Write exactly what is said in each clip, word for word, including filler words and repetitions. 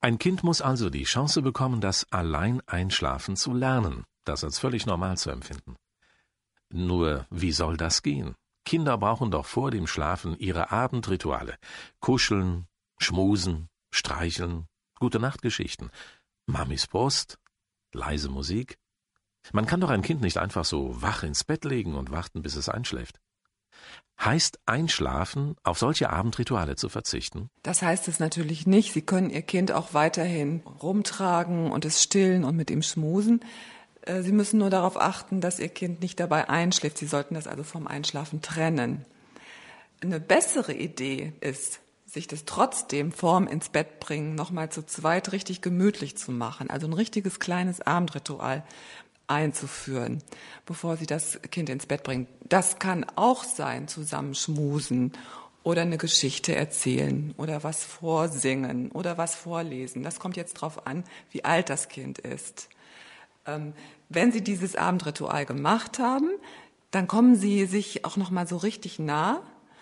Ein Kind muss also die Chance bekommen, das Allein-Einschlafen zu lernen, das als völlig normal zu empfinden. Nur, wie soll das gehen? Kinder brauchen doch vor dem Schlafen ihre Abendrituale. Kuscheln, schmusen, streicheln, Gute-Nacht-Geschichten, Mamis Brust, leise Musik. Man kann doch ein Kind nicht einfach so wach ins Bett legen und warten, bis es einschläft. Heißt Einschlafen, auf solche Abendrituale zu verzichten? Das heißt es natürlich nicht. Sie können Ihr Kind auch weiterhin rumtragen und es stillen und mit ihm schmusen. Sie müssen nur darauf achten, dass Ihr Kind nicht dabei einschläft. Sie sollten das also vom Einschlafen trennen. Eine bessere Idee ist, sich das trotzdem vorm ins Bett bringen nochmal zu zweit richtig gemütlich zu machen. Also ein richtiges kleines Abendritual einzuführen, bevor Sie das Kind ins Bett bringen. Das kann auch sein, zusammen schmusen oder eine Geschichte erzählen oder was vorsingen oder was vorlesen. Das kommt jetzt drauf an, wie alt das Kind ist. Ähm, wenn Sie dieses Abendritual gemacht haben, dann kommen Sie sich auch noch mal so richtig nah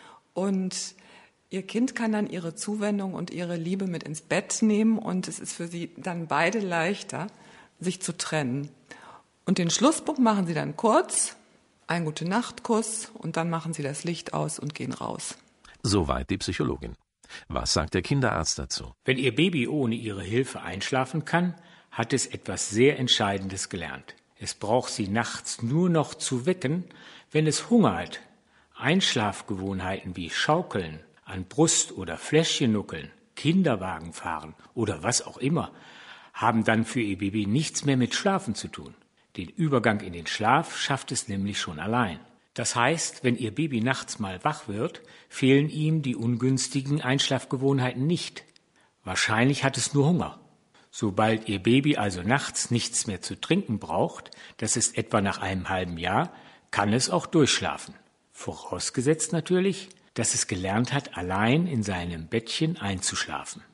und Ihr Kind kann dann Ihre Zuwendung und Ihre Liebe mit ins Bett nehmen und es ist für Sie dann beide leichter, sich zu trennen. Und den Schlusspunkt machen Sie dann kurz, einen Gute-Nacht-Kuss und dann machen Sie das Licht aus und gehen raus. Soweit die Psychologin. Was sagt der Kinderarzt dazu? Wenn Ihr Baby ohne Ihre Hilfe einschlafen kann, hat es etwas sehr Entscheidendes gelernt. Es braucht Sie nachts nur noch zu wecken, wenn es Hunger hat. Einschlafgewohnheiten wie Schaukeln, an Brust oder Fläschchen nuckeln, Kinderwagen fahren oder was auch immer, haben dann für Ihr Baby nichts mehr mit Schlafen zu tun. Den Übergang in den Schlaf schafft es nämlich schon allein. Das heißt, wenn Ihr Baby nachts mal wach wird, fehlen ihm die ungünstigen Einschlafgewohnheiten nicht. Wahrscheinlich hat es nur Hunger. Sobald Ihr Baby also nachts nichts mehr zu trinken braucht, das ist etwa nach einem halben Jahr, kann es auch durchschlafen. Vorausgesetzt natürlich, dass es gelernt hat, allein in seinem Bettchen einzuschlafen.